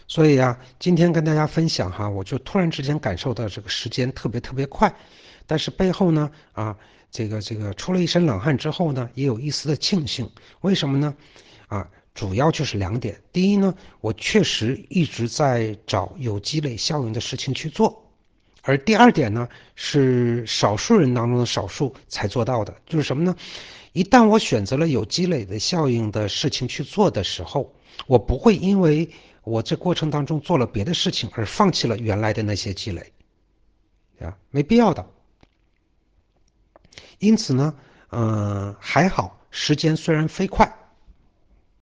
所以啊，今天跟大家分享哈，我就突然之间感受到这个时间特别特别快，但是背后呢，这个出了一身冷汗之后呢，也有一丝的庆幸。为什么呢？主要就是两点。第一呢，我确实一直在找有积累效应的事情去做，而第二点呢，是少数人当中的少数才做到的，就是什么呢？一旦我选择了有积累的效应的事情去做的时候，我不会因为我这过程当中做了别的事情而放弃了原来的那些积累没必要的。因此呢，还好，时间虽然飞快，